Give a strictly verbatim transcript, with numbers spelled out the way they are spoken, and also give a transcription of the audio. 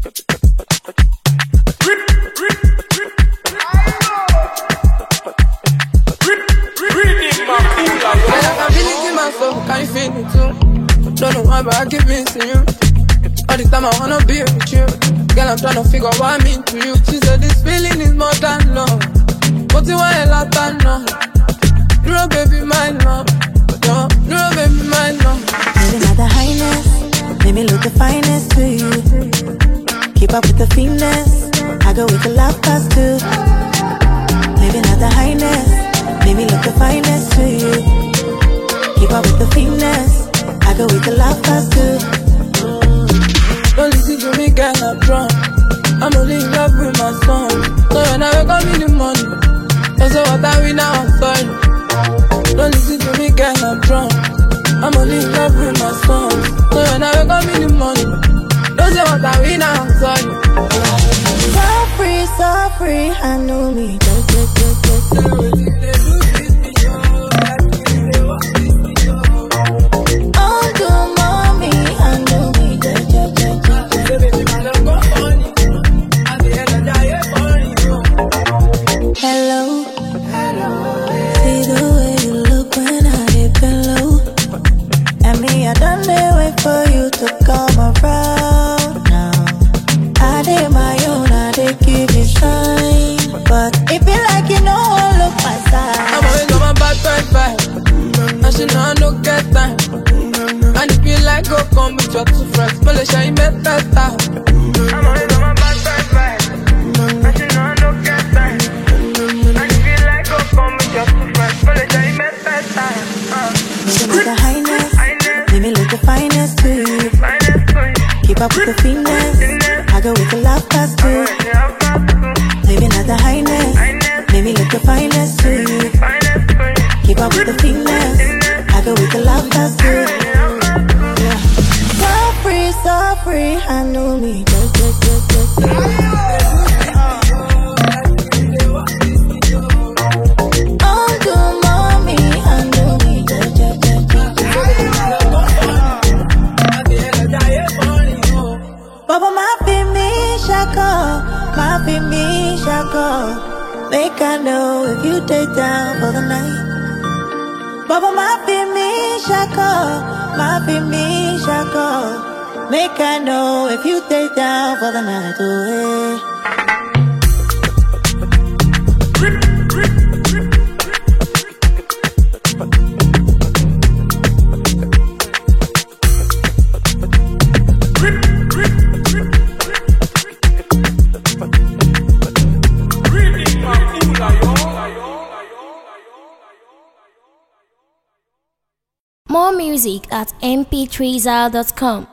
I'm feeling to myself, can you feel it too? Don't know why, but I keep missing you. All the time I wanna be with you. Girl, I'm trying to figure out what I mean to you. She said this feeling is more than love. But you want a lot of love. No, baby, my love. No, no, baby, my love. Maybe not the highness, make me look the finest to you. Keep up with the finesse, I go with the love past too. Maybe not the highness, make me look the finest to you. Keep up with the finesse, I go with the love past too. Don't listen to me, girl, I'm drunk. I'm only in love with my song. So when I wake up in the morning, don't say what I win now, I'm sorry. Don't listen to me, girl, I'm drunk. I'm only in love with my song. So when I wake up in the morning, don't say what I win now, I'm sorry. So free, so free, I know me. Just, just, just, just, just. Oh, do mommy, I know me. Just, just, just, just. Hello, hello. See the way you look when I dip low. And me, I done wait for you to come around now. I did my own, I did give you shine. But it feel like you know I look my side. I'm always on my bad vibe vibe. And she know I no get time. And it feel like go come with your two friends. Malaysia, you met better. I'm always on my bad vibe vibe. And she know I no get time. And it feel like go come with your two friends. Malaysia, you met better. Maybe not the highness, make me look the finest to you. Keep up with the finesse, I go with the love past too. Maybe not the highness, make me look the finest to you. Keep up with the finesse, I go with the love past too. Yeah. So free, so free, I know me. Just, just, just, just, just. Oh, do mommy, I know me. Just, just, just, just, just. Baba, my fi me shako, my fi me shako. Make I know if you take down for the night. Baba, my fi me shako, my fi me shako. Make I know if you take down for the night. Oh, hey. More music at m p three zal dot com.